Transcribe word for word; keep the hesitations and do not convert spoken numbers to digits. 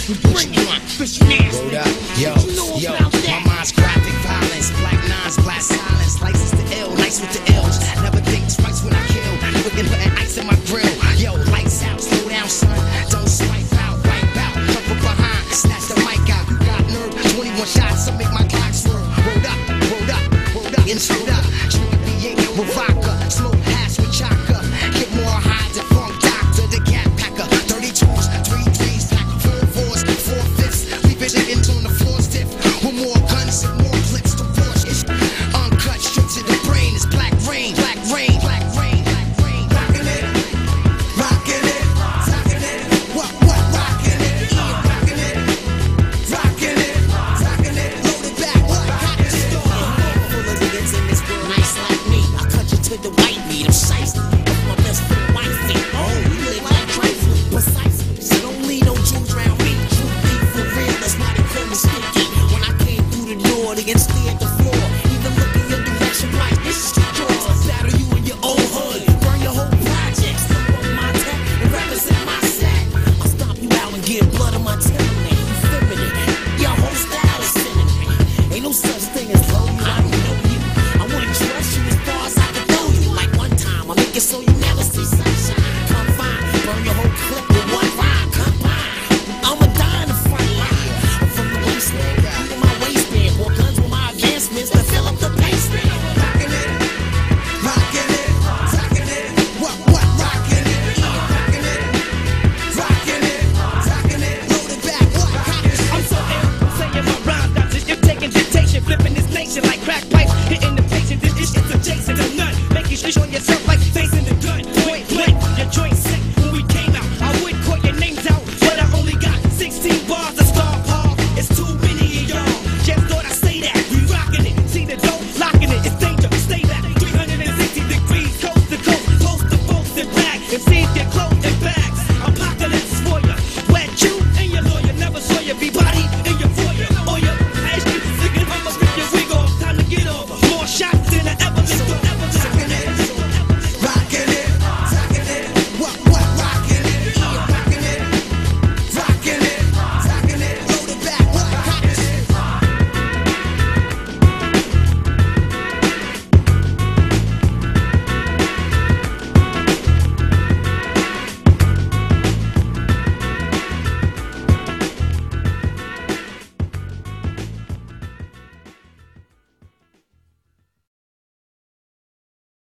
We bring it on, fish nasty. Hold up, yo, yo, my mind's graphic violence, black nines, black silence, license to ill, nice with the ills. Never think twice when I kill, looking putting ice in my grill. Yo, lights out, slow down, son, don't smile.